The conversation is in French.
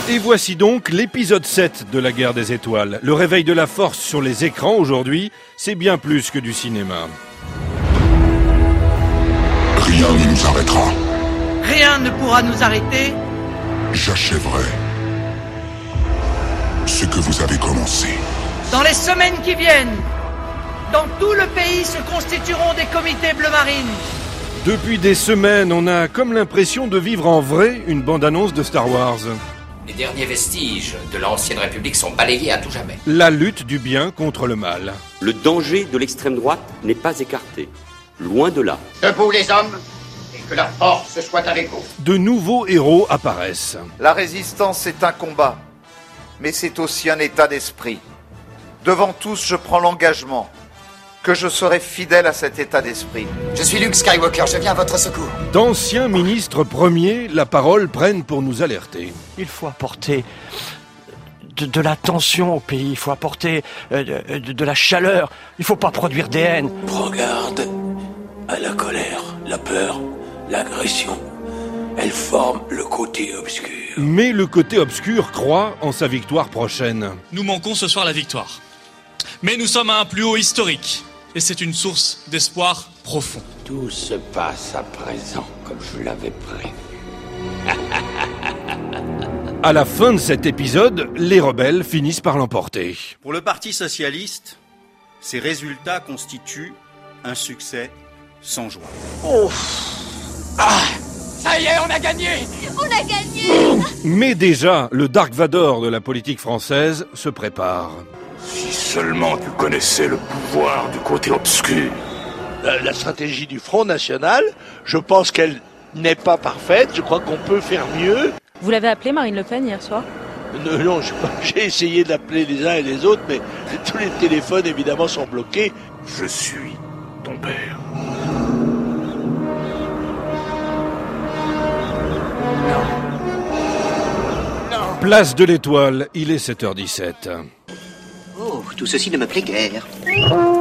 Et voici donc l'épisode 7 de la Guerre des Étoiles. Le réveil de la force sur les écrans aujourd'hui, c'est bien plus que du cinéma. Rien ne nous arrêtera. Rien ne pourra nous arrêter. J'achèverai ce que vous avez commencé. Dans les semaines qui viennent, dans tout le pays se constitueront des comités bleu marine. Depuis des semaines, on a comme l'impression de vivre en vrai une bande-annonce de Star Wars. Les derniers vestiges de l'ancienne République sont balayés à tout jamais. La lutte du bien contre le mal. Le danger de l'extrême droite n'est pas écarté. Loin de là. Debout les hommes, et que la force soit avec vous. De nouveaux héros apparaissent. La résistance est un combat, mais c'est aussi un état d'esprit. Devant tous, je prends l'engagement que je serai fidèle à cet état d'esprit. Je suis Luke Skywalker, je viens à votre secours. D'anciens ministres premiers, la parole prennent pour nous alerter. Il faut apporter de la tension au pays, il faut apporter de la chaleur, il ne faut pas produire des haines. Prends garde à la colère, la peur, l'agression. Elles forment le côté obscur. Mais le côté obscur croit en sa victoire prochaine. Nous manquons ce soir la victoire. Mais nous sommes à un plus haut historique. Et c'est une source d'espoir profond. Tout se passe à présent comme je l'avais prévu. À la fin de cet épisode, les rebelles finissent par l'emporter. Pour le Parti socialiste, ces résultats constituent un succès sans joie. Oh. Ah, ça y est, on a gagné. On a gagné. Mais déjà, le Dark Vador de la politique française se prépare. Si seulement tu connaissais le pouvoir du côté obscur. La stratégie du Front National, je pense qu'elle n'est pas parfaite. Je crois qu'on peut faire mieux. Vous l'avez appelé Marine Le Pen hier soir ? Non, j'ai essayé d'appeler les uns et les autres, mais tous les téléphones évidemment sont bloqués. Je suis ton père. Non. Place de l'Étoile, il est 7h17. Oh, tout ceci ne me plaît guère.